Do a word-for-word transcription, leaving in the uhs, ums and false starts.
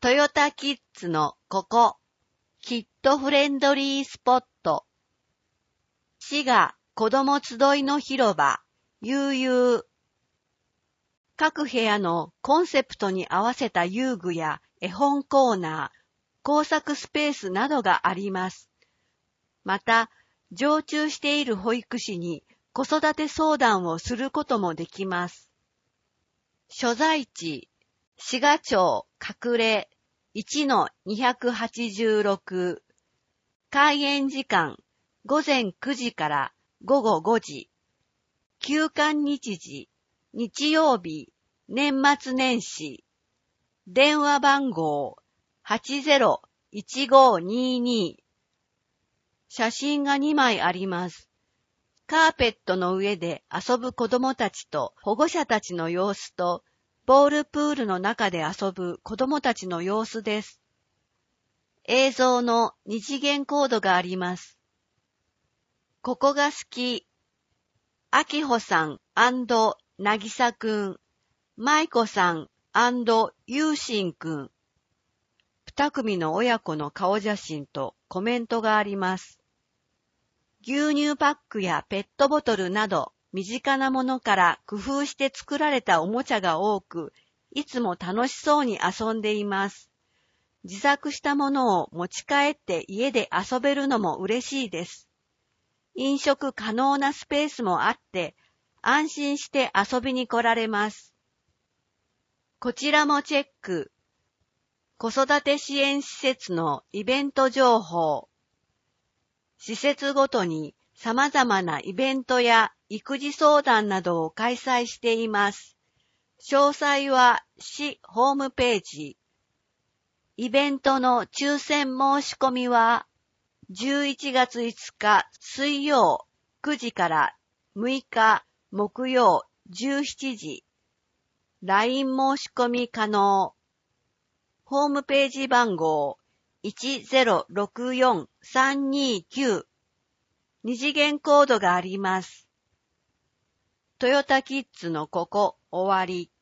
トヨタキッズのここ、キッドフレンドリースポット。滋賀子ども集いの広場、悠々。各部屋のコンセプトに合わせた遊具や絵本コーナー、工作スペースなどがあります。また、常駐している保育士に子育て相談をすることもできます。所在地、滋賀町隠れ いちのにひゃくはちじゅうろく。開園時間、午前くじから午後ごじ。休館日時、日曜日、年末年始。電話番号、はちゼロいちごにに。写真がにまいあります。カーペットの上で遊ぶ子供たちと保護者たちの様子と、ボールプールの中で遊ぶ子供たちの様子です。映像の二次元コードがあります。ここが好き。あきほさん&なぎさくん、まいこさん&ゆうしんくん。二組の親子の顔写真とコメントがあります。牛乳パックやペットボトルなど身近なものから工夫して作られたおもちゃが多く、いつも楽しそうに遊んでいます。自作したものを持ち帰って家で遊べるのも嬉しいです。飲食可能なスペースもあって、安心して遊びに来られます。こちらもチェック。子育て支援施設のイベント情報。施設ごとに様々なイベントや育児相談などを開催しています。詳細は市ホームページ。イベントの抽選申し込みはじゅういちがついつか水曜くじからむいか木曜じゅうしちじ。ライン 申し込み可能。ホームページ番号 いちゼロろくよんさんにきゅう。二次元コードがあります。トヨタキッズのここ終わり。